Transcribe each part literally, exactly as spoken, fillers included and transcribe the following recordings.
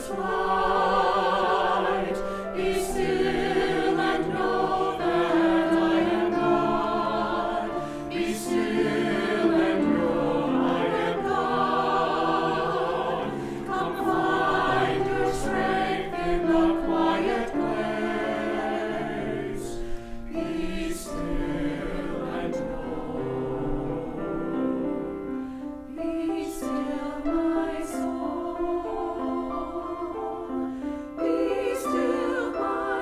light. Be still and know that I am God. Be still and know I am God. Come find your strength in the quiet place. Be still and know. Be still, my soul. Be still, my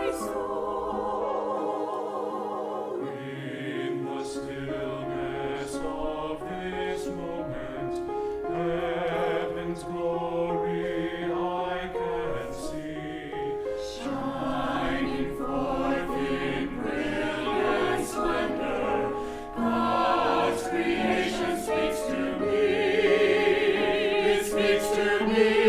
soul. In the stillness of this moment, heaven's glory I can see, shining forth in brilliant splendor. God's creation speaks to me. It speaks to me.